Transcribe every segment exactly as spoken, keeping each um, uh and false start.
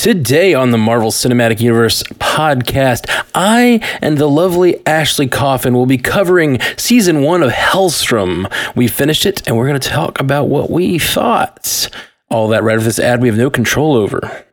Today on the Marvel Cinematic Universe podcast, I and the lovely Ashley Coffin will be covering season one of Helstrom. We finished it, and we're going to talk about what we thought. All that right after this ad we have no control over.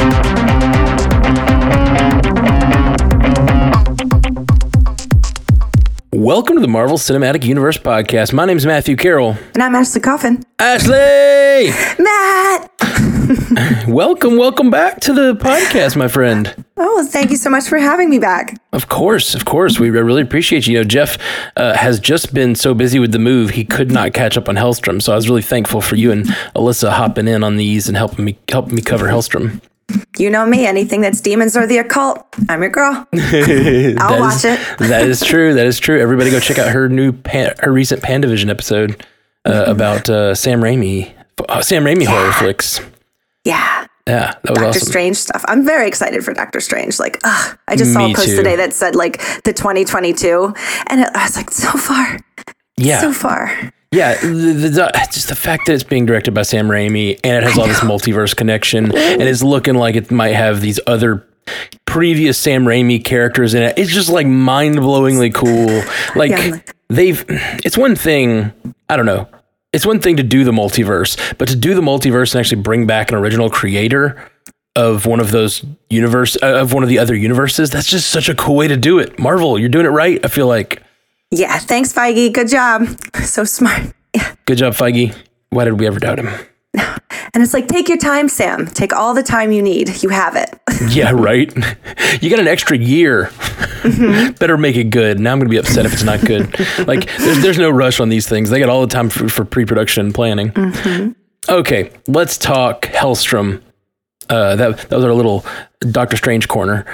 Welcome to the Marvel Cinematic Universe podcast. My name is Matthew Carroll. And I'm Ashley Coffin. Ashley! Matt! welcome, welcome back to the podcast, my friend. Oh, thank you so much for having me back. Of course, of course. We really appreciate you. You know, Jeff uh, has just been so busy with the move, he could not catch up on Helstrom. So I was really thankful for you and Alyssa hopping in on these and helping me helping me cover Helstrom. You know me, anything that's demons or the occult, I'm your girl. I'll watch is, it. That is true. That is true. Everybody go check out her new, pan, her recent Pandavision episode uh, mm-hmm. about uh, Sam Raimi, uh, Sam Raimi yeah. horror flicks. Yeah. Yeah, that was Doctor awesome. Strange stuff. I'm very excited for Doctor Strange. Like, ugh, I just saw Me a post too. today that said like the twenty twenty-two, and it, I was like, so far. Yeah. So far. Yeah, the, the, the, just the fact that it's being directed by Sam Raimi and it has all this multiverse connection and it's looking like it might have these other previous Sam Raimi characters in it. It's just like mind-blowingly cool. Like yeah. they've, it's one thing, I don't know, it's one thing to do the multiverse, but to do the multiverse and actually bring back an original creator of one of those universe, uh, of one of the other universes, that's just such a cool way to do it. Marvel, you're doing it right, I feel like. Yeah, thanks, Feige. Good job. So smart. Yeah. Good job, Feige. Why did we ever doubt him? And it's like, take your time, Sam. Take all the time you need. You have it. Yeah, right? You got an extra year. Mm-hmm. Better make it good. Now I'm going to be upset if it's not good. Like, there's there's no rush on these things. They got all the time for, for pre-production and planning. Mm-hmm. Okay, let's talk Helstrom. Uh, that, that was our little Doctor Strange corner.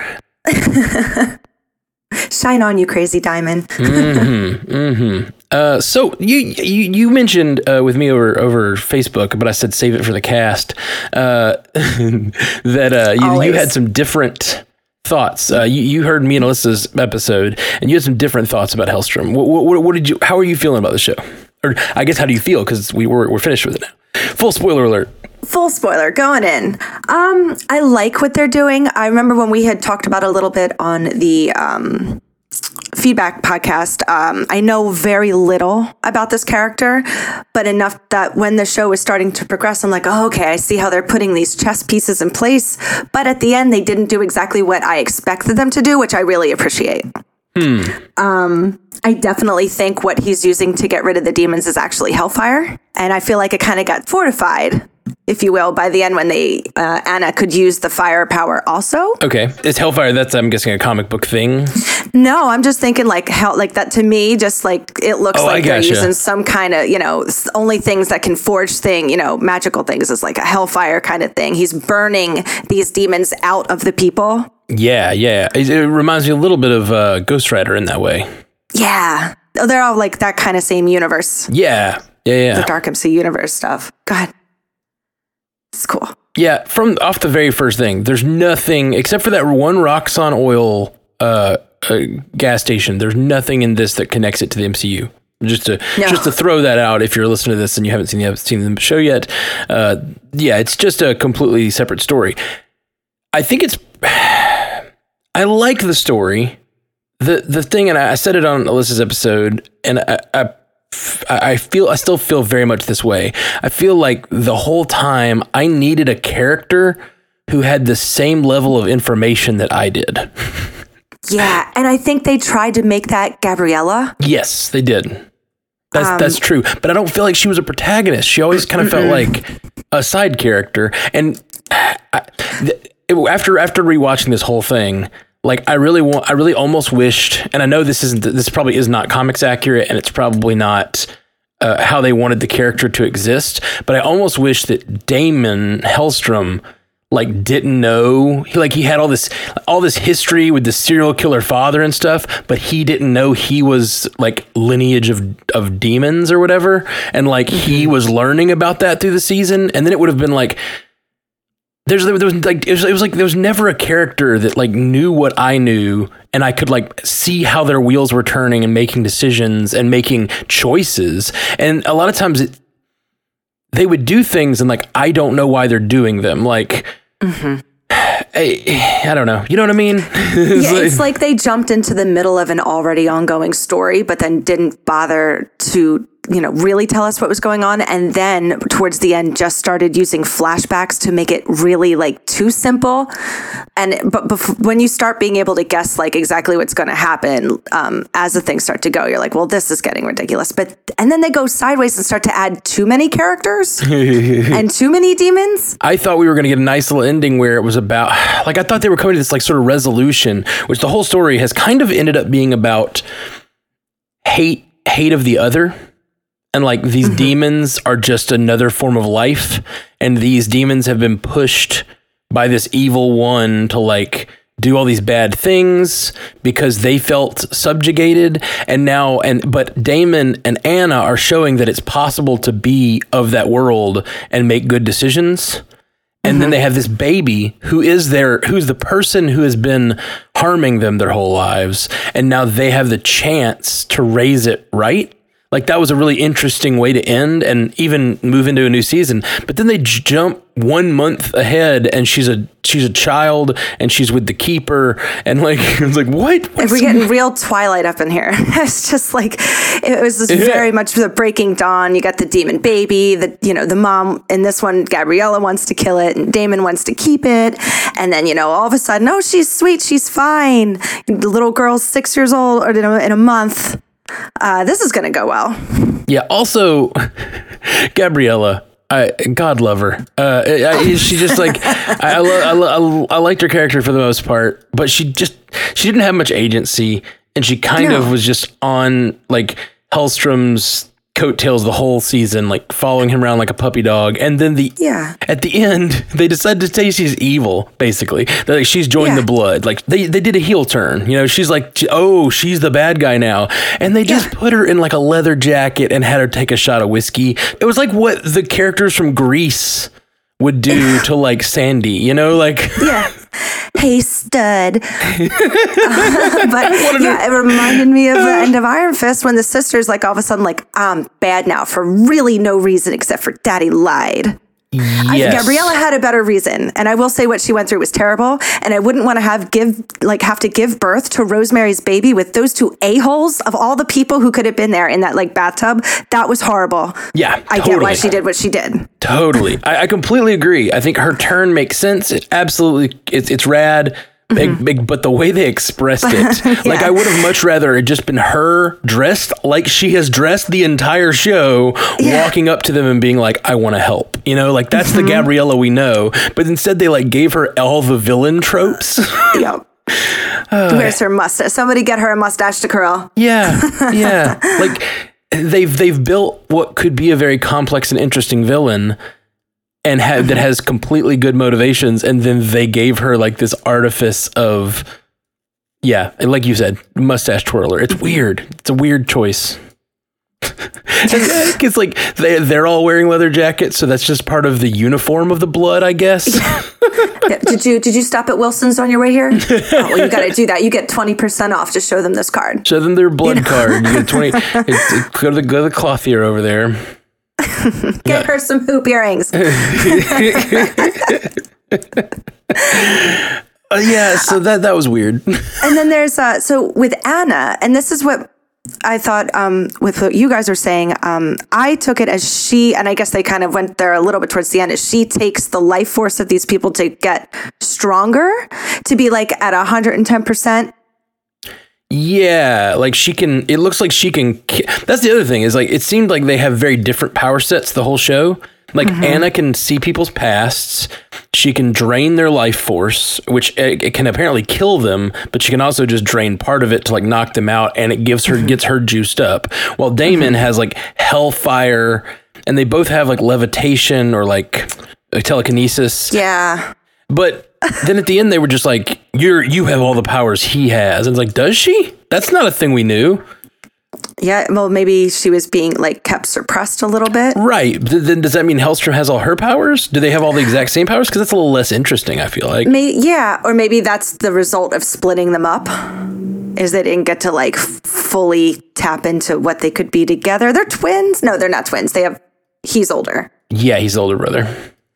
Shine on, you crazy diamond. mm-hmm, mm-hmm. Uh, so you you you mentioned uh, with me over over Facebook, but I said save it for the cast. Uh, that uh, you, you had some different thoughts. Uh, you you heard me and Alyssa's episode, and you had some different thoughts about Helstrom. What, what, what did you? How are you feeling about the show? Or I guess how do you feel? Because we were we're finished with it now. Full spoiler alert. Full spoiler, going in. Um, I like what they're doing. I remember when we had talked about it a little bit on the um, feedback podcast. Um, I know very little about this character, but enough that when the show was starting to progress, I'm like, oh, okay, I see how they're putting these chess pieces in place. But at the end, they didn't do exactly what I expected them to do, which I really appreciate. Hmm. Um, I definitely think what he's using to get rid of the demons is actually Hellfire. And I feel like it kind of got fortified, if you will, by the end when they uh, Anna could use the firepower also. Okay. Is Hellfire, that's, I'm guessing, a comic book thing? No, I'm just thinking like hell, like that to me, just like it looks oh, like they're using some kind of, you know, only things that can forge thing, you know, magical things is like a Hellfire kind of thing. He's burning these demons out of the people. Yeah, yeah. It, it reminds me a little bit of uh, Ghost Rider in that way. Yeah. They're all like that kind of same universe. Yeah, yeah, yeah. The Dark M C universe stuff. God. It's cool. Yeah, from off the very first thing, there's nothing except for that one Roxxon oil uh, uh, gas station. There's nothing in this that connects it to the M C U. Just to no. just to throw that out, if you're listening to this and you haven't seen the seen the show yet, uh, yeah, it's just a completely separate story. I think it's. I like the story. the The thing, and I said it on Alyssa's episode, and I. I I feel I still feel very much this way. I feel like the whole time I needed a character who had the same level of information that I did. Yeah, and I think they tried to make that Gabriella. Yes, they did. That's um, that's true. But I don't feel like she was a protagonist. She always kind of felt like a side character. And I, it, after after rewatching this whole thing, like I really want, I really almost wished, and I know this isn't, this probably is not comics accurate, and it's probably not uh, how they wanted the character to exist. But I almost wish that Damon Helstrom like didn't know, he, like he had all this all this history with the serial killer father and stuff, but he didn't know he was like lineage of of demons or whatever, and like mm-hmm. he was learning about that through the season, and then it would have been like. There's there was like it was, it was like there was never a character that like knew what I knew, and I could like see how their wheels were turning and making decisions and making choices. And a lot of times it, they would do things and like I don't know why they're doing them. Like mm-hmm. I, I don't know. You know what I mean? It's, yeah, like, it's like they jumped into the middle of an already ongoing story, but then didn't bother to, you know, really tell us what was going on. And then towards the end, just started using flashbacks to make it really like too simple. And but bef- when you start being able to guess like exactly what's going to happen um, as the things start to go, you're like, well, this is getting ridiculous. But and then they go sideways and start to add too many characters and too many demons. I thought we were going to get a nice little ending where it was about, like, I thought they were coming to this like sort of resolution, which the whole story has kind of ended up being about hate, hate of the other. And like these mm-hmm. demons are just another form of life. And these demons have been pushed by this evil one to like do all these bad things because they felt subjugated. And now, and but Damon and Anna are showing that it's possible to be of that world and make good decisions. And mm-hmm. then they have this baby who is their, who's the person who has been harming them their whole lives. And now they have the chance to raise it right. Like, that was a really interesting way to end and even move into a new season. But then they j- jump one month ahead, and she's a she's a child, and she's with the keeper, and like it's like what? What's we're getting real Twilight up in here. It's just like it was just yeah. very much the Breaking Dawn. You got the demon baby, the you know the mom in this one. Gabriella wants to kill it, and Damon wants to keep it, and then you know all of a sudden, oh, she's sweet, she's fine. The little girl's six years old, or in a, in a month. Uh, this is going to go well. Yeah. Also, Gabriella, I, God love her. Uh, I, she just like I, I, lo- I, lo- I liked her character for the most part, but she just she didn't have much agency, and she kind no. of was just on like Hellstrom's coattails the whole season, like following him around like a puppy dog. And then the yeah at the end they decided to say she's evil. Basically, They're like she's joined yeah. the blood. Like they they did a heel turn. You know, she's like, oh, she's the bad guy now. And they just yeah. put her in like a leather jacket and had her take a shot of whiskey. It was like what the characters from Grease would do to like Sandy. You know, like yeah. Hey, stud. uh, but yeah, it reminded me of the end of Iron Fist when the sister's like all of a sudden like, I'm bad now for really no reason except for daddy lied. Yes. I, Gabriella had a better reason, and I will say what she went through was terrible, and I wouldn't want to have give like have to give birth to Rosemary's Baby with those two a-holes of all the people who could have been there in that like bathtub. That was horrible. Yeah, I totally. get why she did what she did. Totally. I, I completely agree. I think her turn makes sense. It absolutely, it's it's rad. Big, mm-hmm. big, but the way they expressed it, yeah. like I would have much rather it just been her dressed like she has dressed the entire show, yeah. walking up to them and being like, I want to help. You know, like that's mm-hmm. the Gabriella we know. But instead they like gave her all the villain tropes. Yep. Uh, Where's her mustache? Somebody get her a mustache to curl. Yeah. Yeah. Like they've, they've built what could be a very complex and interesting villain and ha- that has completely good motivations, and then they gave her like this artifice of, yeah, and like you said, mustache twirler. It's weird. It's a weird choice. It's like they they're all wearing leather jackets, so that's just part of the uniform of the blood, I guess. Yeah. Did you did you stop at Wilson's on your way here? Oh, well, you got to do that. You get twenty percent off. Just show them this card. Show them their blood you know? card. You get twenty. It's, it's, go to the go to the clothier over there. Get yeah. her some hoop earrings. uh, yeah, so that that was weird. And then there's uh, so with Anna, and this is what I thought um, with what you guys are saying. Um, I took it as she, and I guess they kind of went there a little bit towards the end. Is she takes the life force of these people to get stronger, to be like at one hundred ten percent. Yeah, like she can, it looks like she can, that's the other thing is like, it seemed like they have very different power sets the whole show. Like mm-hmm. Anna can see people's pasts. She can drain their life force, which it, it can apparently kill them, but she can also just drain part of it to like knock them out, and it gives her, mm-hmm. gets her juiced up. While Damon mm-hmm. has like hellfire, and they both have like levitation or like telekinesis. Yeah. But then at the end, they were just like, "You're you have all the powers he has." And it's like, does she? That's not a thing we knew. Yeah, well, maybe she was being like kept suppressed a little bit. Right. Then does that mean Hellstrom has all her powers? Do they have all the exact same powers? Because that's a little less interesting, I feel like. May- yeah, or maybe that's the result of splitting them up. Is they didn't get to like fully tap into what they could be together. They're twins. No, they're not twins. They have. He's older. Yeah, he's the older brother.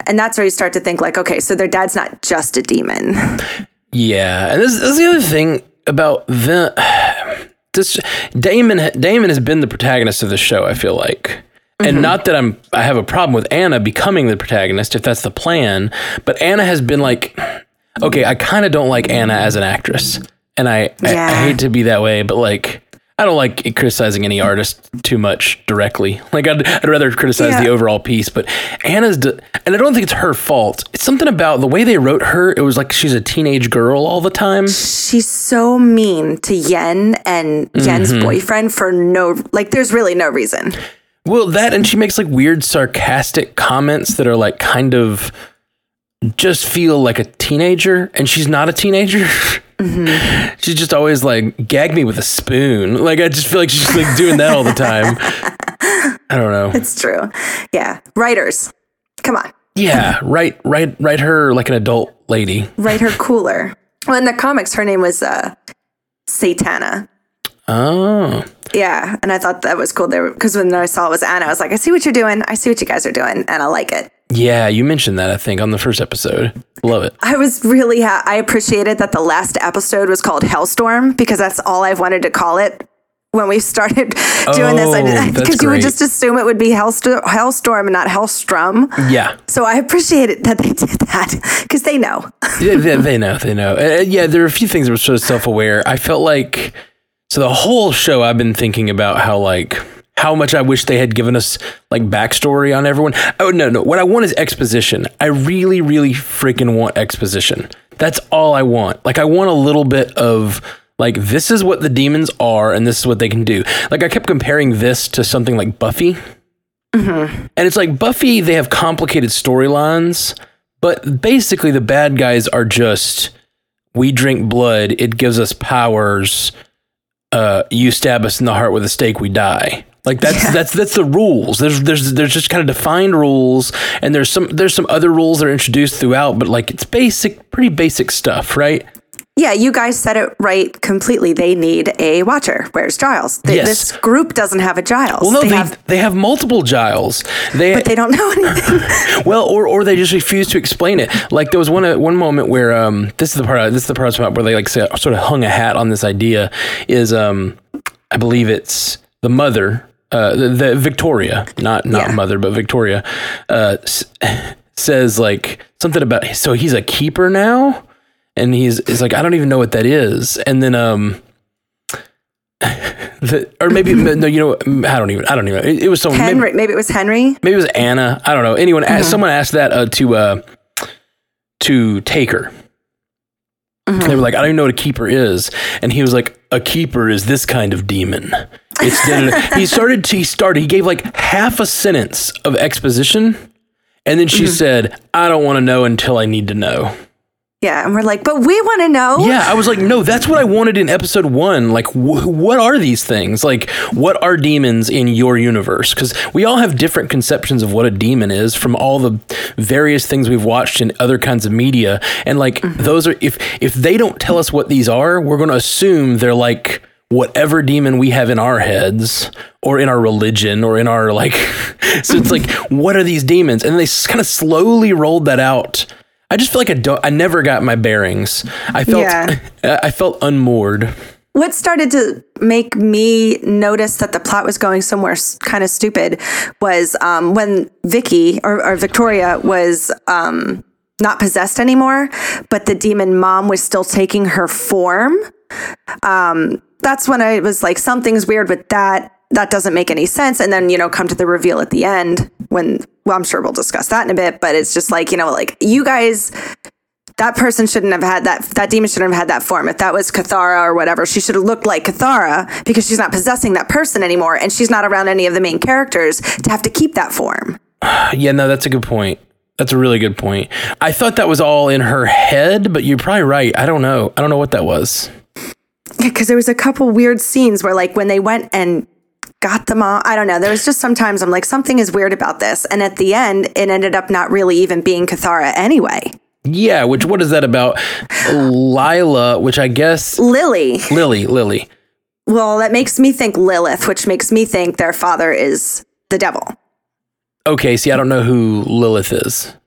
And that's where you start to think like, okay, so their dad's not just a demon. Yeah. And this, this is the other thing about the, this Damon, Damon has been the protagonist of the show, I feel like. And mm-hmm. not that I'm, I have a problem with Anna becoming the protagonist, if that's the plan, but Anna has been like, okay, I kind of don't like Anna as an actress. And I, yeah. I, I hate to be that way, but like, I don't like criticizing any artist too much directly. Like I'd, I'd rather criticize yeah. the overall piece, but Anna's, de- and I don't think it's her fault. It's something about the way they wrote her. It was like she's a teenage girl all the time. She's so mean to Yen and mm-hmm. Yen's boyfriend for no, like there's really no reason. Well, that, and she makes like weird sarcastic comments that are like kind of just feel like a teenager, and she's not a teenager. Mm-hmm. She's just always like, gag me with a spoon. Like, I just feel like she's like doing that all the time. I don't know. It's true. Yeah. Writers. Come on. Yeah. Write, write, write her like an adult lady. Write her cooler. Well, in the comics, her name was uh, Satana. Oh. Yeah. And I thought that was cool. Because when I saw it was Anna, I was like, I see what you're doing. I see what you guys are doing. And I like it. Yeah, you mentioned that, I think, on the first episode. Love it. I was really, ha- I appreciated that the last episode was called Hellstorm, because that's all I've wanted to call it when we started doing oh, this. Because you would just assume it would be Hellst- Hellstorm and not Hellstrom. Yeah. So I appreciated that they did that, because they know. yeah, they, they know, they know. Uh, yeah, there are a few things that were sort of self-aware. I felt like, so the whole show I've been thinking about how, like, how much I wish they had given us like backstory on everyone. Oh, no, no. What I want is exposition. I really, really freaking want exposition. That's all I want. Like, I want a little bit of like, this is what the demons are and this is what they can do. Like, I kept comparing this to something like Buffy. Mm-hmm. And it's like Buffy, they have complicated storylines, but basically the bad guys are just, we drink blood. It gives us powers. Uh, you stab us in the heart with a stake, we die. Like that's yeah. that's that's the rules. There's there's there's just kind of defined rules, and there's some there's some other rules that are introduced throughout, but like it's basic, pretty basic stuff, right? Yeah, you guys said it right completely. They need a watcher. Where's Giles? They, yes. This group doesn't have a Giles. Well, no, they, they have, they have multiple Giles. They, but they don't know anything. well, or or they just refuse to explain it. Like there was one uh, one moment where um this is the part this is the part about where they like say, sort of hung a hat on this idea is um I believe it's the mother. Uh, the, the Victoria, not not yeah. mother, but Victoria, uh, s- says like something about, so he's a keeper now, and he's is like, I don't even know what that is, and then um, the, or maybe no, you know, I don't even, I don't even. It, it was someone. Henry, maybe, maybe it was Henry. Maybe it was Anna. I don't know. Anyone? Mm-hmm. Asked, someone asked that uh, to uh, to Taker. Mm-hmm. They were like, I don't even know what a keeper is, and he was like, a keeper is this kind of demon. It's he started to, he started, he gave like half a sentence of exposition. And then she mm-hmm. said, I don't want to know until I need to know. Yeah. And we're like, but we want to know. Yeah. I was like, no, that's what I wanted in episode one. Like, wh- what are these things? Like, what are demons in your universe? Because we all have different conceptions of what a demon is from all the various things we've watched in other kinds of media. And like, mm-hmm. those are, if, if they don't tell us what these are, we're going to assume they're like, whatever demon we have in our heads or in our religion or in our like, so it's like, what are these demons? And they kind of slowly rolled that out. I just feel like I don't, I never got my bearings. I felt, yeah. I felt unmoored. What started to make me notice that the plot was going somewhere kind of stupid was um, when Vicky or, or Victoria was um, not possessed anymore, but the demon mom was still taking her form. Um, that's when I was like, something's weird with that. That doesn't make any sense. And then, you know, come to the reveal at the end when, well, I'm sure we'll discuss that in a bit, but it's just like, you know, like you guys, that person shouldn't have had that, that demon shouldn't have had that form. If that was Cathara or whatever, she should have looked like Cathara because she's not possessing that person anymore. And she's not around any of the main characters to have to keep that form. Yeah, no, that's a good point. That's a really good point. I thought that was all in her head, but you're probably right. I don't know. I don't know what that was. Yeah, because there was a couple weird scenes where like when they went and got them all, I don't know. There was just sometimes I'm like, something is weird about this. And at the end, it ended up not really even being Cathara anyway. Yeah, which, what is that about? Lila, which I guess... Lily. Lily, Lily. Well, that makes me think Lilith, which makes me think their father is the devil. Okay, see, I don't know who Lilith is.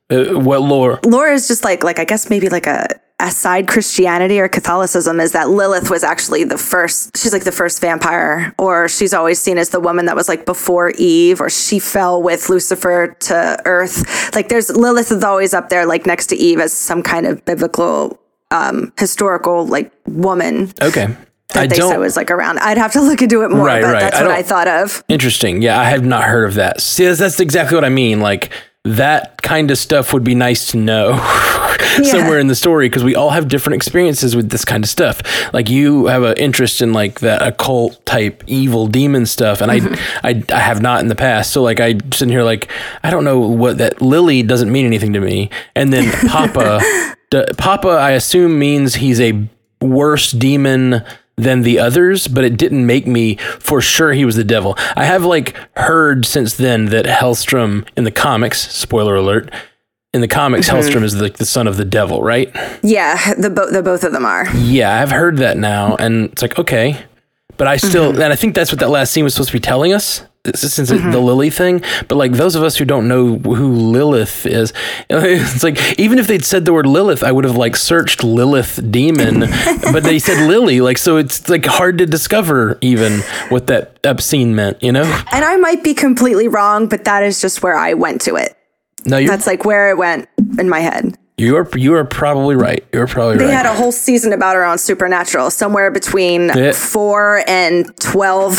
Uh, what lore? Lore is just like, like I guess maybe like a, a side Christianity or Catholicism is that Lilith was actually the first, she's like the first vampire, or she's always seen as the woman that was like before Eve, or she fell with Lucifer to earth. Like there's, Lilith is always up there like next to Eve as some kind of biblical, um, historical like woman. Okay. That I they don't, said was like around. I'd have to look into it more, right, but right. that's I what don't- I thought of. Interesting. Yeah, I have not heard of that. See, that's, that's exactly what I mean. Like that kind of stuff would be nice to know somewhere in the story, because we all have different experiences with this kind of stuff. Like you have an interest in like that occult type evil demon stuff, and mm-hmm. I, I I have not in the past. So like I sitting here like I don't know what that Lily doesn't mean anything to me, and then Papa d- Papa I assume means he's a worse demon than the others, but it didn't make me for sure he was the devil. I have like heard since then that Hellstrom in the comics, spoiler alert, in the comics, mm-hmm. Hellstrom is the, the son of the devil, right? Yeah, the, bo- the both of them are. Yeah, I've heard that now, and it's like, okay. But I still, mm-hmm. and I think that's what that last scene was supposed to be telling us, since mm-hmm. the Lily thing. But like those of us who don't know who Lilith is, it's like, even if they'd said the word Lilith, I would have like searched Lilith demon, but they said Lily. Like, so it's like hard to discover even what that obscene meant, you know? And I might be completely wrong, but that is just where I went to it. No, you're, that's like where it went in my head. You are you are probably right. You're probably they right. They had a whole season about her on Supernatural, somewhere between yeah. four and twelve.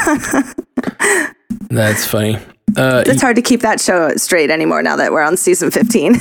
That's funny. Uh, it's hard to keep that show straight anymore now that we're on season fifteen.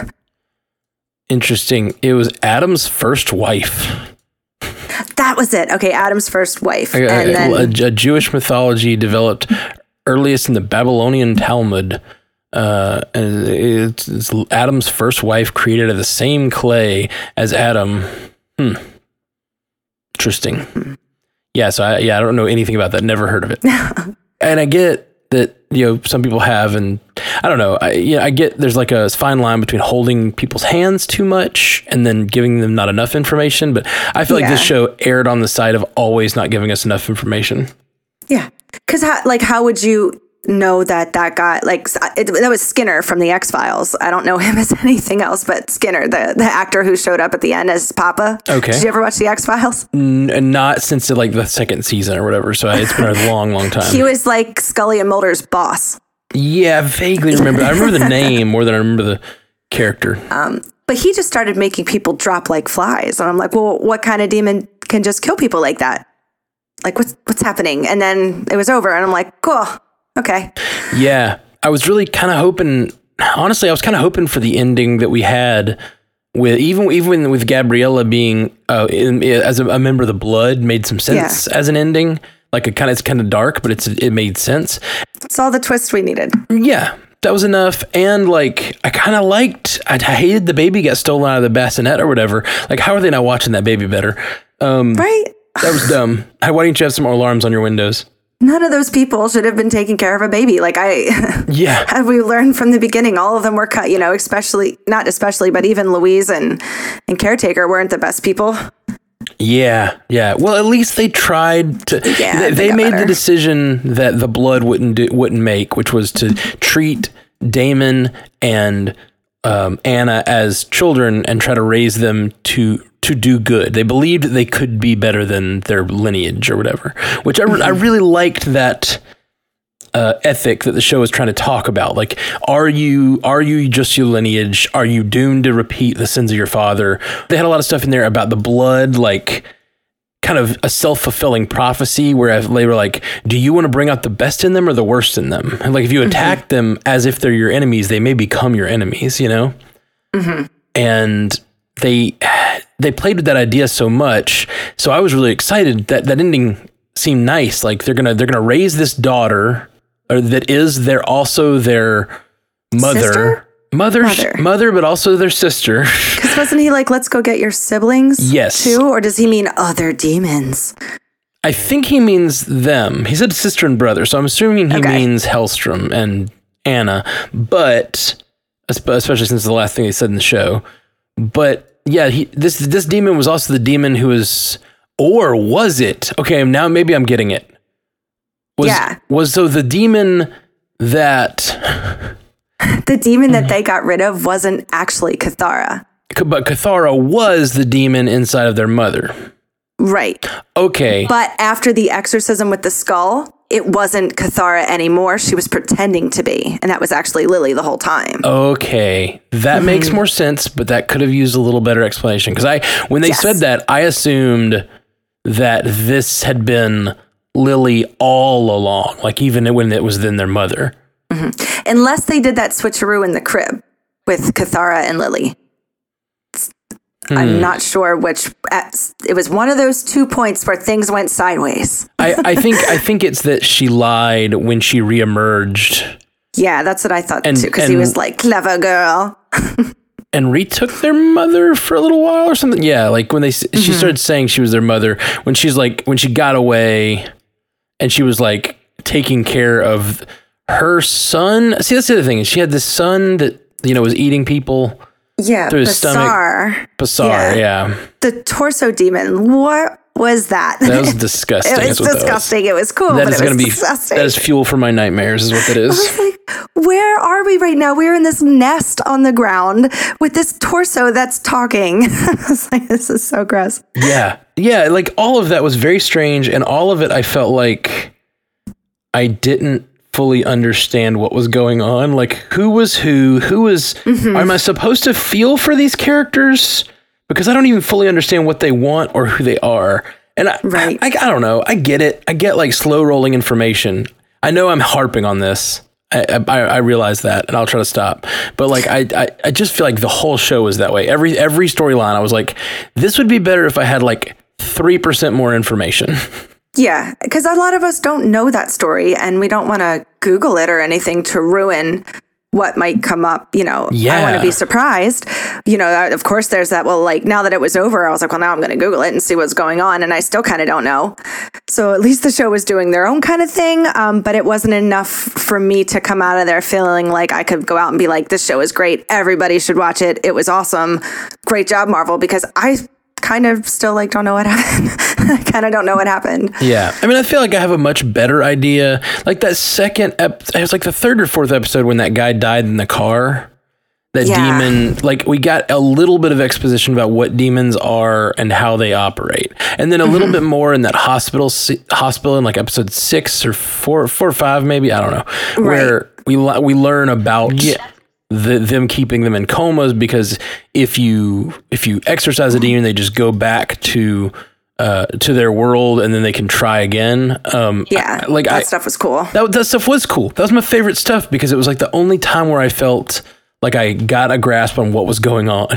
Interesting. It was Adam's first wife. That was it. Okay, Adam's first wife. A, and a, then a, a Jewish mythology developed earliest in the Babylonian Talmud. Uh, and it's, it's Adam's first wife created of the same clay as Adam. Hmm. Interesting. Mm-hmm. Yeah. So I, yeah, I don't know anything about that. Never heard of it. And I get that, you know, some people have, and I don't know. I, yeah, I get there's like a fine line between holding people's hands too much and then giving them not enough information. But I feel yeah. like this show erred on the side of always not giving us enough information. Yeah. Cause how, like, how would you know that that guy, like it, that was Skinner from the X-Files. I don't know him as anything else, but Skinner, the, the actor who showed up at the end as Papa. Okay. Did you ever watch the X-Files? N- not since like the second season or whatever. So it's been a long, long time. He was like Scully and Mulder's boss. Yeah, I vaguely remember. I remember the name more than I remember the character. Um, but he just started making people drop like flies. And I'm like, well, what kind of demon can just kill people like that? Like, what's what's happening? And then it was over. And I'm like, cool. Okay. Yeah, I was really kind of hoping, honestly, I was kind of hoping for the ending that we had with, even even with Gabriella being uh, in, as a, a member of the Blood made some sense yeah. as an ending. Like, it kind of, it's kind of dark, but it's it made sense. It's all the twist we needed. Yeah, that was enough. And like, I kind of liked, I hated the baby got stolen out of the bassinet or whatever. Like, how are they not watching that baby better? Um, right. That was dumb. Why didn't you have some more alarms on your windows? None of those people should have been taking care of a baby. Like I, yeah, had we learned from the beginning, all of them were cut, you know, especially, not especially, but even Louise and, and Caretaker weren't the best people. Yeah. Yeah. Well, at least they tried to, yeah, they, they made better. the decision that the Blood wouldn't do, wouldn't make, which was to treat Damon and um, Anna as children and try to raise them to to do good. They believed that they could be better than their lineage or whatever, which I, re- I really liked that uh, ethic that the show is trying to talk about. Like, are you are you just your lineage? Are you doomed to repeat the sins of your father? They had a lot of stuff in there about the blood, like kind of a self-fulfilling prophecy where they were like, do you want to bring out the best in them or the worst in them? And like, if you attack mm-hmm. them as if they're your enemies, they may become your enemies, you know? Mm-hmm. And they they played with that idea so much. So I was really excited that that ending seemed nice. Like they're gonna they're gonna raise this daughter, or that is they're also their mother, sister? mother, mother, mother, but also their sister. Because wasn't he like, let's go get your siblings? Yes. Too, or does he mean other demons? I think he means them. He said sister and brother, so I'm assuming he okay. means Hellstrom and Anna. But especially since the last thing they said in the show, but. Yeah, he, this this demon was also the demon who was, or was it? Okay, now maybe I'm getting it. Was, yeah. Was so the demon that the demon that they got rid of wasn't actually Cathara. But Cathara was the demon inside of their mother. Right. Okay. But after the exorcism with the skull, it wasn't Cathara anymore. She was pretending to be. And that was actually Lily the whole time. Okay. That mm-hmm. makes more sense, but that could have used a little better explanation. Because I, when they yes. said that, I assumed that this had been Lily all along, like even when it was then their mother. Mm-hmm. Unless they did that switcheroo in the crib with Cathara and Lily. Hmm. I'm not sure which. It was one of those two points where things went sideways. I, I think I think it's that she lied when she reemerged. Yeah, that's what I thought and, too. Because he was like, "Clever girl," and retook their mother for a little while or something. Yeah, like when they mm-hmm. she started saying she was their mother when she's like when she got away, and she was like taking care of her son. See, that's the other thing. She had this son that you know was eating people. Yeah, through his Basar. stomach. Basar, yeah. yeah. The torso demon. What was that? That was disgusting. It was disgusting. Was. It was cool, that but is it was be, disgusting. That is fuel for my nightmares, is what that is. I was like, where are we right now? We're in this nest on the ground with this torso that's talking. I was like, this is so gross. Yeah. Yeah, like all of that was very strange, and all of it I felt like I didn't fully understand what was going on. Like who was who, who was, mm-hmm. am I supposed to feel for these characters? Because I don't even fully understand what they want or who they are. And I, right. I, I, I don't know. I get it. I get like slow rolling information. I know I'm harping on this. I, I, I realize that and I'll try to stop. But like, I, I, I just feel like the whole show is that way. Every, every storyline I was like, this would be better if I had like three percent more information. Yeah, because a lot of us don't know that story and we don't want to Google it or anything to ruin what might come up. You know, yeah. I want to be surprised. You know, of course, there's that. Well, like now that it was over, I was like, well, now I'm going to Google it and see what's going on. And I still kind of don't know. So at least the show was doing their own kind of thing. Um, but it wasn't enough for me to come out of there feeling like I could go out and be like, this show is great. Everybody should watch it. It was awesome. Great job, Marvel, because I kind of still like don't know what happened. I kind of don't know what happened. Yeah. I mean, I feel like I have a much better idea. Like that second, ep- it was like the third or fourth episode when that guy died in the car. That yeah. demon, like we got a little bit of exposition about what demons are and how they operate. And then a mm-hmm. little bit more in that hospital, hospital in like episode six or four, four or five, maybe, I don't know, right. where we, we learn about yeah. The, them keeping them in comas because if you if you exorcise a demon, they just go back to uh, to their world and then they can try again. Um, yeah, I, like that I, stuff was cool. That that stuff was cool. That was my favorite stuff because it was like the only time where I felt like I got a grasp on what was going on.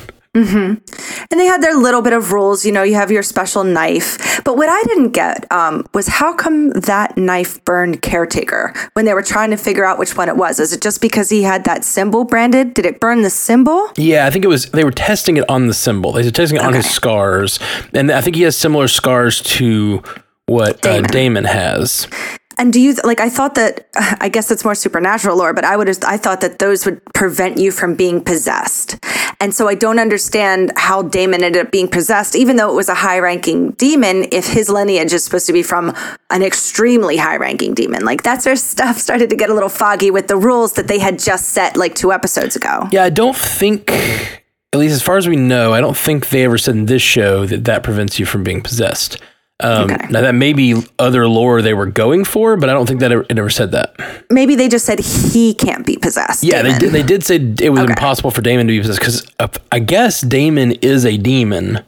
Mm-hmm. And they had their little bit of rules. You know, you have your special knife. But what I didn't get um, was how come that knife burned Caretaker when they were trying to figure out which one it was? Is it just because he had that symbol branded? Did it burn the symbol? Yeah, I think it was. They were testing it on the symbol. They were testing it on okay. his scars. And I think he has similar scars to what Damon, uh, Damon has. And do you, like, I thought that, I guess it's more supernatural lore, but I would have, I thought that those would prevent you from being possessed. And so I don't understand how Damon ended up being possessed, even though it was a high-ranking demon, if his lineage is supposed to be from an extremely high-ranking demon. Like, that's where stuff started to get a little foggy with the rules that they had just set, like, two episodes ago. Yeah, I don't think, at least as far as we know, I don't think they ever said in this show that that prevents you from being possessed. Um, okay. Now that may be other lore they were going for, but I don't think that it, it ever said that. Maybe they just said he can't be possessed. Yeah, Damon. they did. They did say it was okay. impossible for Damon to be possessed because uh, I guess Damon is a demon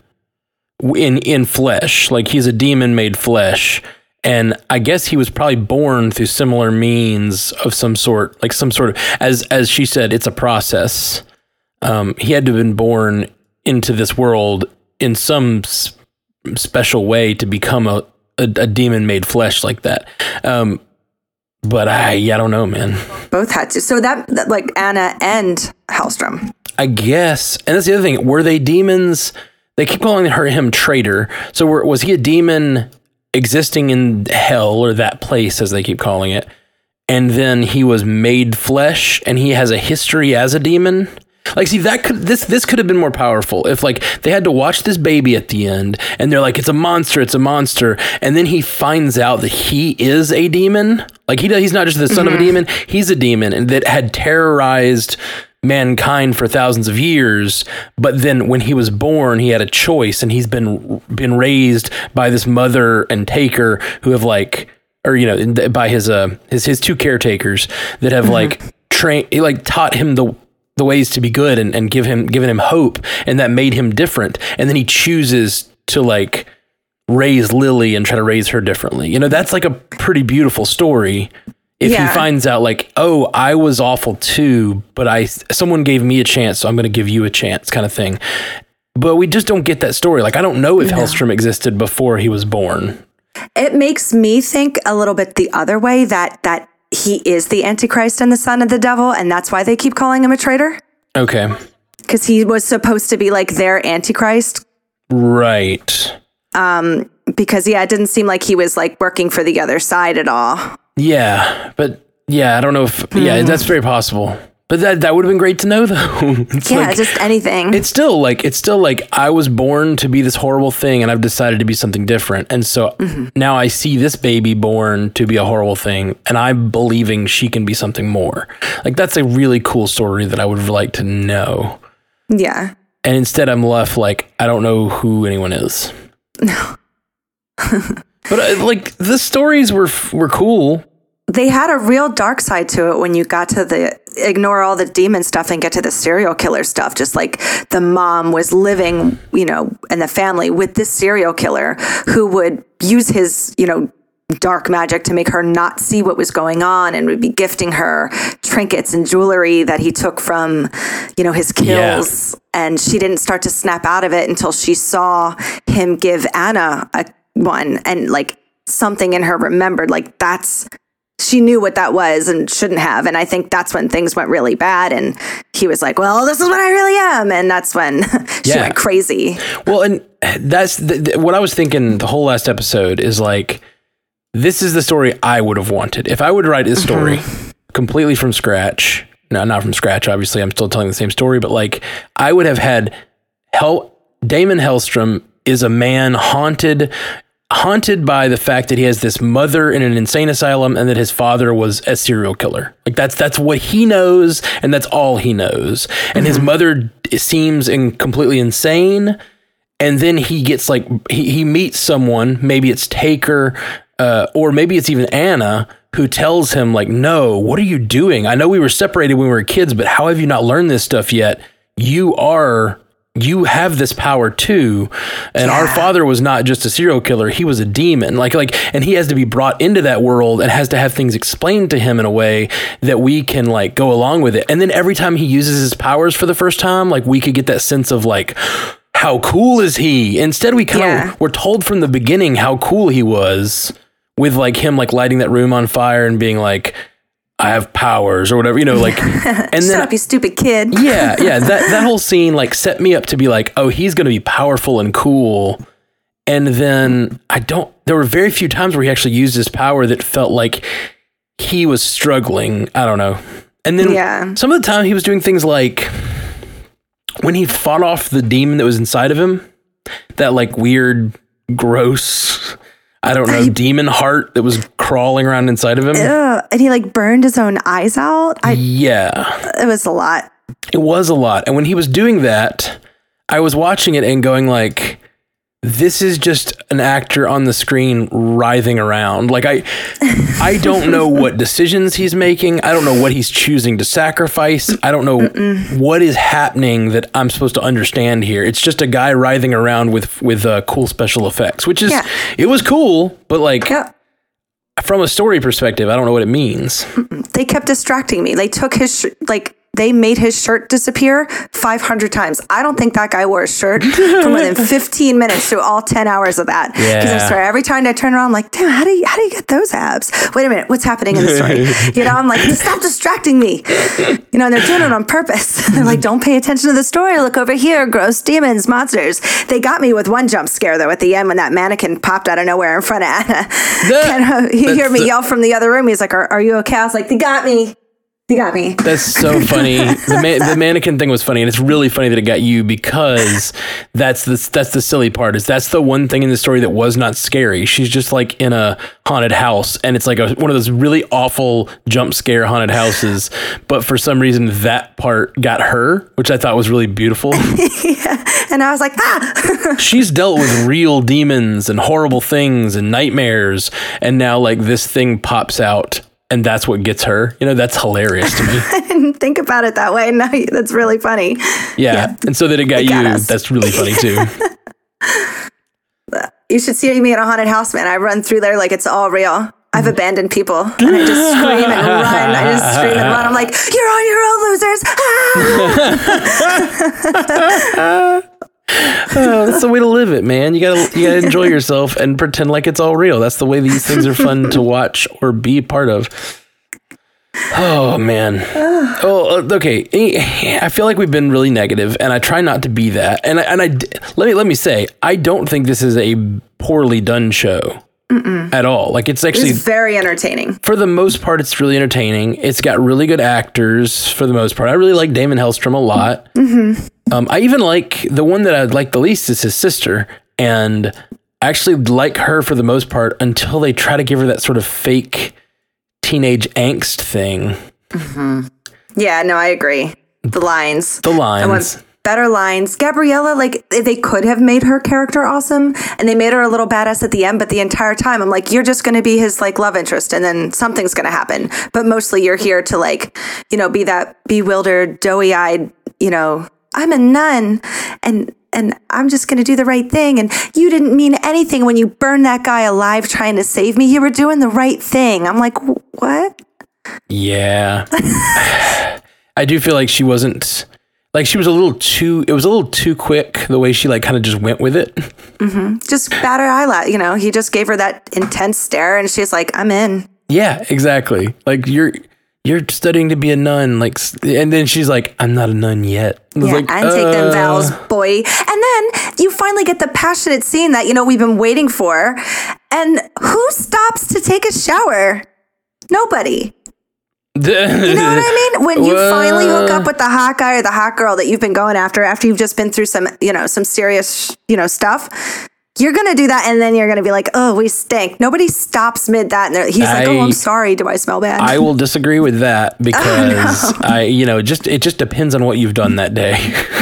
in in flesh. Like he's a demon made flesh, and I guess he was probably born through similar means of some sort, like some sort of as as she said, it's a process. Um, he had to have been born into this world in some Sp- special way to become a, a, a demon made flesh like that. Um, but I, yeah, I don't know, man. Both had to. So that, that like Anna and Hellstrom. I guess. And that's the other thing. Were they demons? They keep calling her him traitor. So were, was he a demon existing in hell or that place as they keep calling it? And then he was made flesh and he has a history as a demon. Like, see, that could this this could have been more powerful if, like, they had to watch this baby at the end, and they're like, it's a monster, it's a monster, and then he finds out that he is a demon. Like, he he's not just the son mm-hmm. of a demon, he's a demon, and that had terrorized mankind for thousands of years. But then when he was born, he had a choice, and he's been been raised by this mother and taker who have, like, or you know, by his uh his his two caretakers that have mm-hmm. like trained, like taught him the. the ways to be good and, and give him, given him hope. And that made him different. And then he chooses to like raise Lily and try to raise her differently. You know, that's like a pretty beautiful story. If yeah. he finds out like, oh, I was awful too, but I, someone gave me a chance, so I'm going to give you a chance kind of thing. But we just don't get that story. Like, I don't know if no. Hellstrom existed before he was born. It makes me think a little bit the other way, that, that, he is the Antichrist and the son of the devil, and that's why they keep calling him a traitor. Okay. Because he was supposed to be like their Antichrist. Right. Um. Because, yeah, it didn't seem like he was like working for the other side at all. Yeah. But, yeah, I don't know if... Mm. Yeah, that's very possible. But that that would have been great to know, though. It's yeah, like, just anything. It's still like it's still like I was born to be this horrible thing, and I've decided to be something different. And so mm-hmm. now I see this baby born to be a horrible thing, and I'm believing she can be something more. Like, that's a really cool story that I would like to know. Yeah. And instead, I'm left like I don't know who anyone is. No. But uh, like the stories were were cool. They had a real dark side to it when you got to the ignore all the demon stuff and get to the serial killer stuff. Just like the mom was living, you know, and the family with this serial killer who would use his, you know, dark magic to make her not see what was going on, and would be gifting her trinkets and jewelry that he took from, you know, his kills. Yeah. And she didn't start to snap out of it until she saw him give Anna a one, and like something in her remembered, like that's, she knew what that was and shouldn't have. And I think that's when things went really bad. And he was like, well, this is what I really am. And that's when she yeah. went crazy. Well, and that's the, the, what I was thinking the whole last episode is like, this is the story I would have wanted. If I would write this story mm-hmm. completely from scratch, no, not from scratch, obviously I'm still telling the same story, but like I would have had Hell, Damon Hellstrom is a man haunted haunted by the fact that he has this mother in an insane asylum and that his father was a serial killer. Like that's that's what he knows, and that's all he knows. And mm-hmm. his mother seems in completely insane. And then he gets like he, he meets someone, maybe it's Taker, uh, or maybe it's even Anna, who tells him like, no, what are you doing? I know we were separated when we were kids, but how have you not learned this stuff yet? You are You have this power too. And yeah. our father was not just a serial killer. He was a demon. Like, like, and he has to be brought into that world and has to have things explained to him in a way that we can like go along with it. And then every time he uses his powers for the first time, like we could get that sense of like, how cool is he? Instead, we kind of yeah. were told from the beginning how cool he was, with like him, like lighting that room on fire and being like, I have powers or whatever, you know, like, and then, shut up, you stupid kid. yeah. Yeah. That, that whole scene like set me up to be like, oh, he's going to be powerful and cool. And then I don't, there were very few times where he actually used his power that felt like he was struggling. I don't know. And then yeah. some of the time he was doing things like when he fought off the demon that was inside of him, that like weird, gross, I don't know, I, demon heart that was crawling around inside of him. Ew, and he like burned his own eyes out. I, yeah. It was a lot. It was a lot. And when he was doing that, I was watching it and going like, this is just an actor on the screen writhing around. Like I, I don't know what decisions he's making. I don't know what he's choosing to sacrifice. I don't know Mm-mm. what is happening that I'm supposed to understand here. It's just a guy writhing around with, with uh, cool special effects, which is, yeah. it was cool, but like yeah. from a story perspective, I don't know what it means. Mm-mm. They kept distracting me. They took his, sh- like, they made his shirt disappear five hundred times. I don't think that guy wore a shirt for more than fifteen minutes through all ten hours of that. Because yeah. I swear, every time I turn around, I'm like, damn, how do you, how do you get those abs? Wait a minute, what's happening in the story? You know, I'm like, stop distracting me. You know, and they're doing it on purpose. They're like, don't pay attention to the story. Look over here, gross demons, monsters. They got me with one jump scare, though, at the end when that mannequin popped out of nowhere in front of Anna. The, and, uh, you hear me the, yell from the other room. He's like, are, are you okay? I was like, they got me. You got me. That's so funny. The, ma- the mannequin thing was funny, and it's really funny that it got you because that's the that's the silly part. Is that's the one thing in the story that was not scary. She's just like in a haunted house, and it's like a, one of those really awful jump scare haunted houses. But for some reason, that part got her, which I thought was really beautiful. Yeah. And I was like, ah. She's dealt with real demons and horrible things and nightmares, and now like this thing pops out. And that's what gets her. You know, that's hilarious to me. I didn't think about it that way. No, that's really funny. Yeah. yeah. And so that it got it you, got that's really funny too. You should see me in a haunted house, man. I run through there like it's all real. I've abandoned people and I just scream and run. I just scream and run. I'm like, you're on your own, losers. Ah! Oh, that's the way to live it, man. You gotta you gotta enjoy yourself and pretend like it's all real. That's the way these things are fun to watch or be part of. Oh man. Oh, okay. I feel like we've been really negative, and I try not to be that. And I, and I let me let me say, I don't think this is a poorly done show. Mm-mm. At all. Like it's actually it's very entertaining. For the most part, it's really entertaining. It's got really good actors for the most part. I really like Damon Hellstrom a lot. Mm-hmm. Um, I even like the one that I like the least is his sister, and I actually like her for the most part until they try to give her that sort of fake teenage angst thing. Mm-hmm. Yeah, no, I agree. The lines. The lines. Better lines. Gabriella, like they could have made her character awesome, and they made her a little badass at the end, but the entire time I'm like, you're just going to be his like love interest, and then something's going to happen. But mostly you're here to like, you know, be that bewildered, doughy-eyed, you know, I'm a nun and and I'm just going to do the right thing. And you didn't mean anything when you burned that guy alive trying to save me. You were doing the right thing. I'm like, what? Yeah. I do feel like she wasn't like she was a little too, it was a little too quick the way she like kind of just went with it. Mm-hmm. Just bat her eyelash. You know, he just gave her that intense stare and she's like, I'm in. Yeah, exactly. Like you're, you're studying to be a nun. Like, and then she's like, I'm not a nun yet. I yeah, like, and uh... take them vows, boy. And then you finally get the passionate scene that, you know, we've been waiting for. And who stops to take a shower? Nobody. You know what I mean? When you finally hook up with the hot guy or the hot girl that you've been going after, after you've just been through some, you know, some serious, you know, stuff, you're going to do that. And then you're going to be like, oh, we stink. Nobody stops mid that. And he's I, like, oh, I'm sorry. Do I smell bad? I will disagree with that because oh, no. I, you know, just, it just depends on what you've done that day.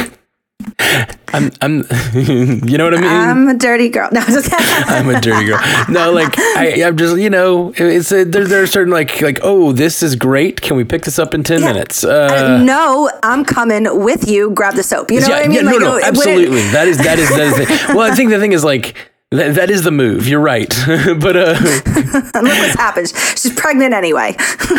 I'm, I'm, you know what I mean? I'm a dirty girl. No, just I'm a dirty girl. No, like I, I'm just, you know, it's a, there, there are certain like, like, oh, this is great. Can we pick this up in ten yeah. minutes? Uh, uh, no, I'm coming with you. Grab the soap. You know yeah, what I mean? Yeah, like, no, no, absolutely. It, that is, that is, that is. The, well, I think the thing is like, that, that is the move. You're right. But uh, look what's happened. She's pregnant anyway.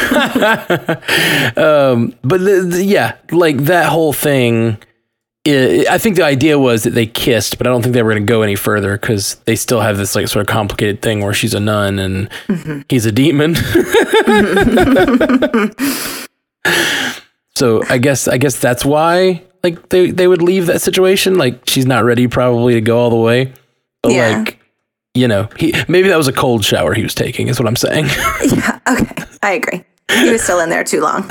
um, but the, the, yeah, like that whole thing. I think the idea was that they kissed, but I don't think they were going to go any further because they still have this like sort of complicated thing where she's a nun and mm-hmm. he's a demon. So I guess I guess that's why like they, they would leave that situation. Like she's not ready probably to go all the way. But yeah. like, you know, he maybe that was a cold shower he was taking is what I'm saying. Yeah. Okay. I agree. He was still in there too long.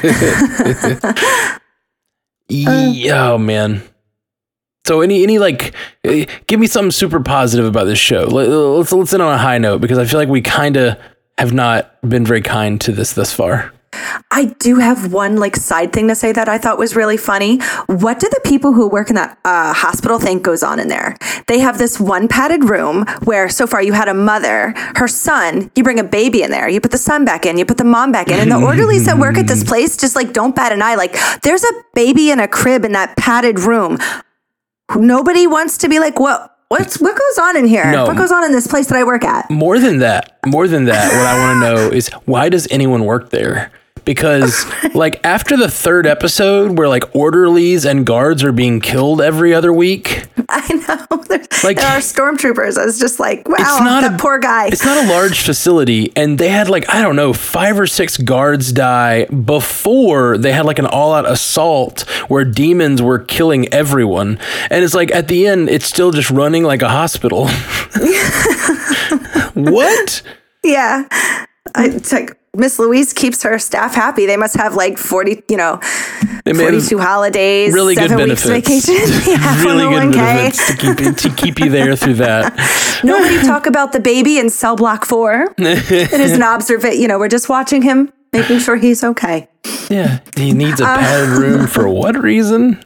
Yeah, oh man. So any any like give me something super positive about this show. Let's let's end on a high note because I feel like we kind of have not been very kind to this thus far. I do have one like side thing to say that I thought was really funny. What do the people who work in that uh, hospital think goes on in there? They have this one padded room where so far you had a mother, her son, you bring a baby in there, you put the son back in, you put the mom back in, and the orderlies that work at this place just like don't bat an eye. Like there's a baby in a crib in that padded room. Nobody wants to be like, what? What's what goes on in here? No. What goes on in this place that I work at? More than that, more than that, what I want to know is why does anyone work there? Because like after the third episode where like orderlies and guards are being killed every other week. I know. There's, like, there are stormtroopers. I was just like, wow, it's not that a, poor guy. It's not a large facility. And they had like, I don't know, five or six guards die before they had like an all out assault where demons were killing everyone. And it's like at the end, it's still just running like a hospital. What? Yeah. I, it's like, Miss Louise keeps her staff happy. They must have like forty, you know, forty-two holidays, really seven good weeks benefits. vacation. Yeah, really good four oh one k. benefits to keep, to keep you there through that. Nobody talk about the baby in cell block four. It is an observant. You know, we're just watching him, making sure he's okay. Yeah, he needs a padded uh, room for what reason?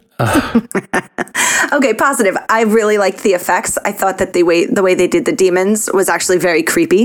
Okay, positive. I really liked the effects. I thought that the way the way they did the demons was actually very creepy.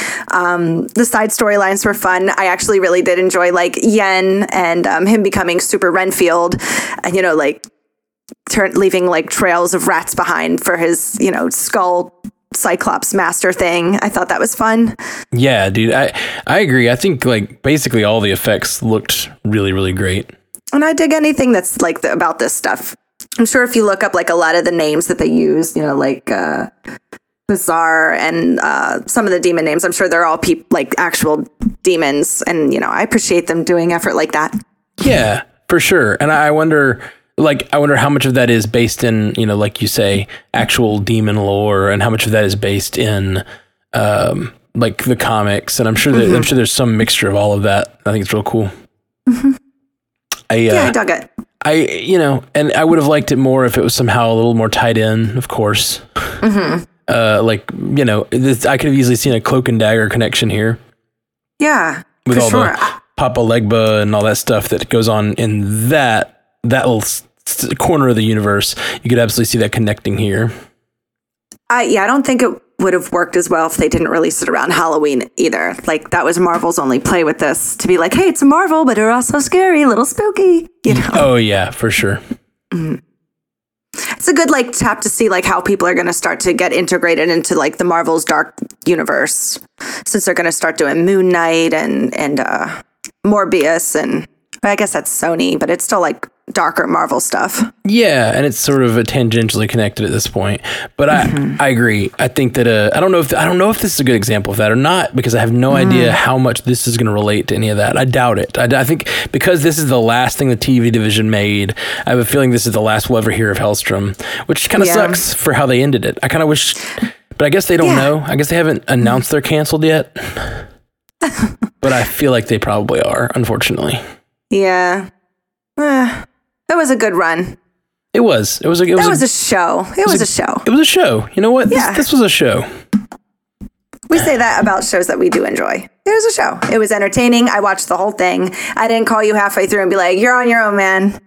Um, the side storylines were fun. I actually really did enjoy like Yen and um, him becoming Super Renfield, and you know, like turn, leaving like trails of rats behind for his, you know, skull Cyclops master thing. I thought that was fun. Yeah, dude, I I agree. I think like basically all the effects looked really, really great. And I dig anything that's like the, about this stuff. I'm sure if you look up like a lot of the names that they use, you know, like uh, Bizarre and uh, some of the demon names, I'm sure they're all peop- like actual demons. And, you know, I appreciate them doing effort like that. Yeah, for sure. And I wonder, like, I wonder how much of that is based in, you know, like you say, actual demon lore, and how much of that is based in, um, like the comics. And I'm sure that mm-hmm. I'm sure there's some mixture of all of that. I think it's real cool. Mm-hmm. I, uh, yeah, I dug it. I, you know, and I would have liked it more if it was somehow a little more tied in, of course. Mm-hmm. Uh, like, you know, this, I could have easily seen a Cloak and Dagger connection here. Yeah, with for all sure. the Papa Legba and all that stuff that goes on in that that little s- s- corner of the universe. You could absolutely see that connecting here. I yeah, I don't think it would have worked as well if they didn't release it around Halloween either. Like that was Marvel's only play with this, to be like, hey, it's a Marvel, but they're also scary, a little spooky. You know? Oh yeah, for sure. Mm-hmm. It's a good like tap to see like how people are going to start to get integrated into like the Marvel's dark universe, since they're going to start doing Moon Knight and and uh, Morbius, and I guess that's Sony, but it's still like darker Marvel stuff. Yeah, and it's sort of a tangentially connected at this point. But I, mm-hmm. I agree. I think that uh, I don't know if I don't know if this is a good example of that or not, because I have no mm. idea how much this is going to relate to any of that. I doubt it. I, I think because this is the last thing the T V division made, I have a feeling this is the last we'll ever hear of Hellstrom, which kind of yeah. sucks for how they ended it. I kind of wish, but I guess they don't yeah. know. I guess they haven't announced they're canceled yet. But I feel like they probably are, unfortunately. Yeah. Eh. That was a good run. It was. It was. A, it was that a, was a show. It, it was, was a, a show. It was a show. You know what? Yeah. This, this was a show. We say that about shows that we do enjoy. It was a show. It was entertaining. I watched the whole thing. I didn't call you halfway through and be like, "You're on your own, man."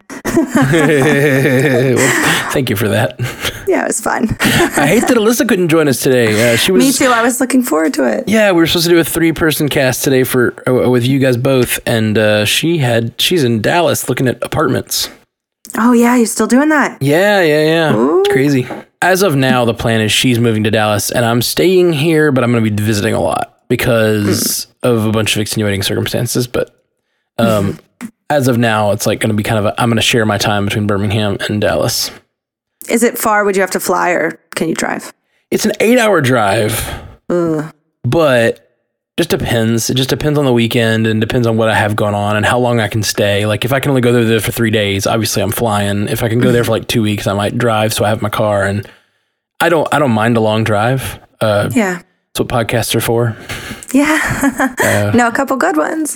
Well, thank you for that. Yeah, it was fun. I hate that Alyssa couldn't join us today. Uh, she was. Me too. I was looking forward to it. Yeah, we were supposed to do a three-person cast today for uh, with you guys both, and uh, she had she's in Dallas looking at apartments. Oh, yeah. You're still doing that? Yeah, yeah, yeah. Ooh. It's crazy. As of now, the plan is she's moving to Dallas, and I'm staying here, but I'm going to be visiting a lot because mm. of a bunch of extenuating circumstances. But um, as of now, it's like going to be kind of a, I'm going to share my time between Birmingham and Dallas. Is it far? Would you have to fly, or can you drive? It's an eight-hour drive, Ugh. but just depends. It just depends on the weekend and depends on what I have going on and how long I can stay. Like if I can only go there for three days, obviously I'm flying. If I can go there for like two weeks, I might drive. So I have my car, and I don't, I don't mind a long drive. Uh, yeah. That's what podcasts are for. Yeah. uh, no, a couple good ones.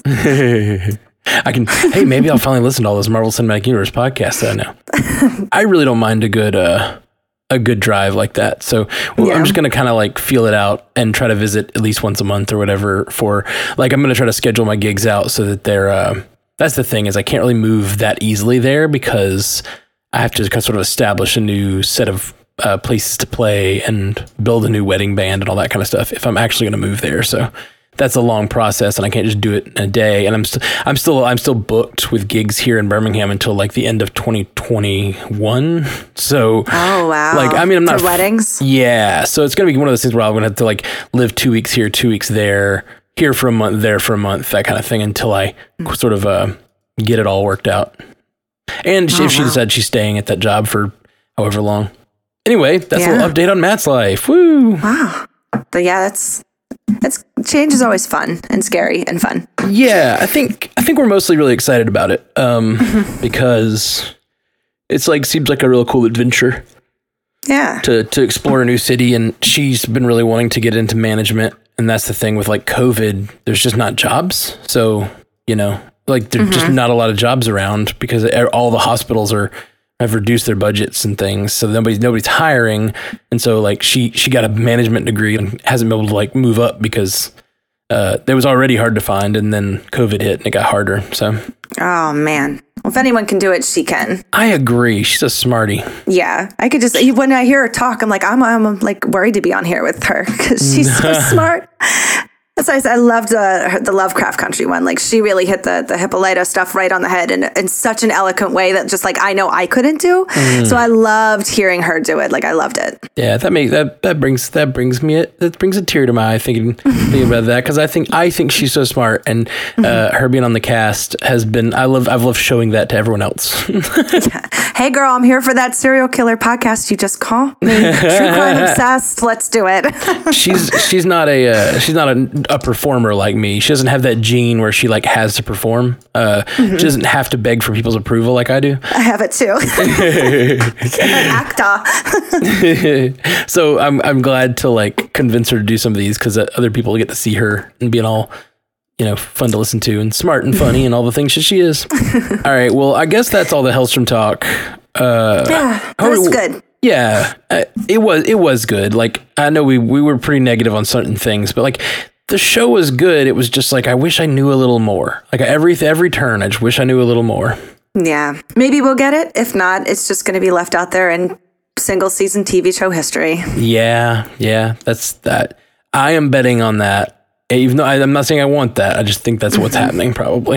I can, hey, maybe I'll finally listen to all those Marvel Cinematic Universe podcasts that I know. I really don't mind a good, uh, a good drive like that. So well, yeah. I'm just going to kind of like feel it out and try to visit at least once a month or whatever for like, I'm going to try to schedule my gigs out so that they're, uh, that's the thing is I can't really move that easily there because I have to kind of sort of establish a new set of uh, places to play and build a new wedding band and all that kind of stuff if I'm actually going to move there. So that's a long process and I can't just do it in a day. And I'm still, I'm still, I'm still booked with gigs here in Birmingham until like the end of twenty twenty-one. So, oh wow, like, I mean, I'm not for weddings. Yeah. So it's going to be one of those things where I'm going to have to like live two weeks here, two weeks there, here for a month, there for a month, that kind of thing until I mm. sort of, uh, get it all worked out. And oh, if she wow. decides she's staying at that job for however long. Anyway, that's yeah. a little update on Matt's life. Woo. Wow. But yeah, that's, It's change is always fun and scary and fun. Yeah, I think I think we're mostly really excited about it um, because it's like seems like a real cool adventure. Yeah, to to explore a new city, and she's been really wanting to get into management, and that's the thing with like COVID, there's just not jobs. So, you know, like there's mm-hmm. just not a lot of jobs around because all the hospitals are have reduced their budgets and things. So nobody's nobody's hiring. And so like she she got a management degree and hasn't been able to like move up because uh, it was already hard to find, and then COVID hit and it got harder. So oh man. Well, if anyone can do it, she can. I agree. She's a smarty. Yeah. I could just, when I hear her talk, I'm like, I'm, I'm like worried to be on here with her because she's so smart. That's why I, said I loved uh, the Lovecraft Country one. Like she really hit the, the Hippolyta stuff right on the head in, in such an eloquent way that just like I know I couldn't do. Mm. So I loved hearing her do it. Like I loved it. Yeah, that makes that that brings that brings me a, that brings a tear to my eye thinking thinking about that because I think I think she's so smart, and uh, mm-hmm. her being on the cast has been I love I've loved showing that to everyone else. Yeah. Hey girl, I'm here for that serial killer podcast. You just call me. True crime obsessed. Let's do it. she's she's not a uh, she's not a a performer like me. She doesn't have that gene where she like has to perform. Uh, mm-hmm. She doesn't have to beg for people's approval like I do. I have it too. An actor. So I'm I'm glad to like convince her to do some of these because other people get to see her and being all, you know, fun to listen to and smart and funny and all the things that she is. All right. Well, I guess that's all the Hellstrom talk. Uh, yeah, that was good. Yeah, uh, it was it was good. Like I know we we were pretty negative on certain things, but like the show was good. It was just like I wish I knew a little more. Like every every turn, I just wish I knew a little more. Yeah, maybe we'll get it. If not, it's just going to be left out there in single season T V show history. Yeah, yeah, that's that. I am betting on that. Even though I, I'm not saying I want that, I just think that's what's happening probably.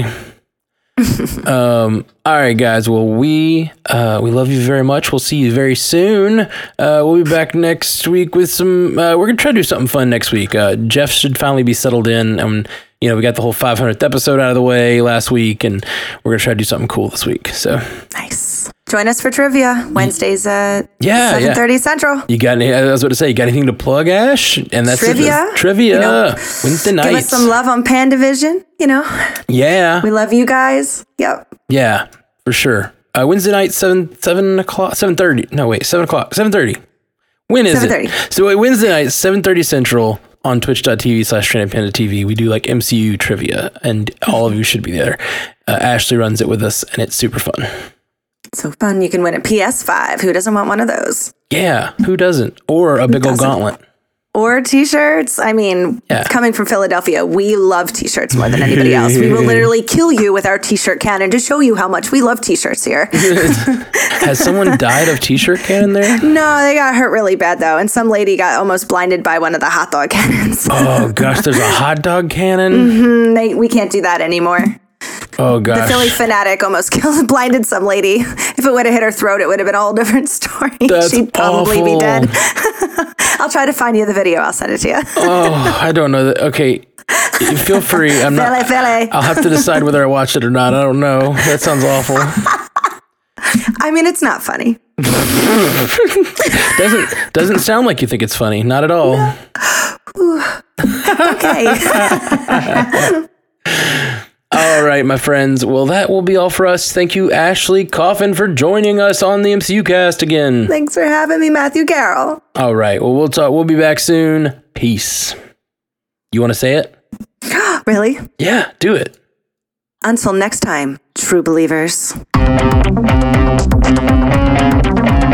um all right guys, well we uh we love you very much. We'll see you very soon. Uh we'll be back next week with some uh we're gonna try to do something fun next week. uh Jeff should finally be settled in, and you know we got the whole five hundredth episode out of the way last week, and we're gonna try to do something cool this week. So nice. Join us for trivia Wednesdays at yeah, seven thirty yeah. Central. You got any, I was about to say, you got anything to plug, Ash? And that's trivia. It, trivia. You know, Wednesday nights. Give us some love on Pandavision, you know. Yeah. We love you guys. Yep. Yeah, for sure. Uh, Wednesday night, seven seven o'clock, seven thirty. No, wait, seven o'clock, seven thirty. When is seven thirty. It? So Wednesday night, seven thirty Central on twitch.tv slash Stranded Panda T V. We do like M C U trivia, and all of you should be there. Uh, Ashley runs it with us, and it's super fun. So fun. You can win a P S five. Who doesn't want one of those? Yeah, who doesn't? Or a who big old gauntlet. Or t-shirts. I mean, yeah. Coming from Philadelphia, we love t-shirts more than anybody else. We will literally kill you with our t-shirt cannon to show you how much we love t-shirts here. Has someone died of t-shirt cannon there? No, they got hurt really bad, though. And some lady got almost blinded by one of the hot dog cannons. Oh, gosh, there's a hot dog cannon? Mm-hmm. They, we can't do that anymore. Oh, gosh. The Philly fanatic almost killed, blinded some lady. If it would have hit her throat, it would have been a whole different story. That's She'd probably awful. be dead. I'll try to find you the video. I'll send it to you. Oh, I don't know. That. Okay, feel free. I'm not. Philly, Philly. I'll have to decide whether I watch it or not. I don't know. That sounds awful. I mean, it's not funny. doesn't doesn't sound like you think it's funny. Not at all. No. Okay. All right, my friends. Well, that will be all for us. Thank you, Ashley Coffin, for joining us on the M C U cast again. Thanks for having me, Matthew Carroll. All right. Well, we'll talk. We'll be back soon. Peace. You want to say it? Really? Yeah, do it. Until next time, true believers.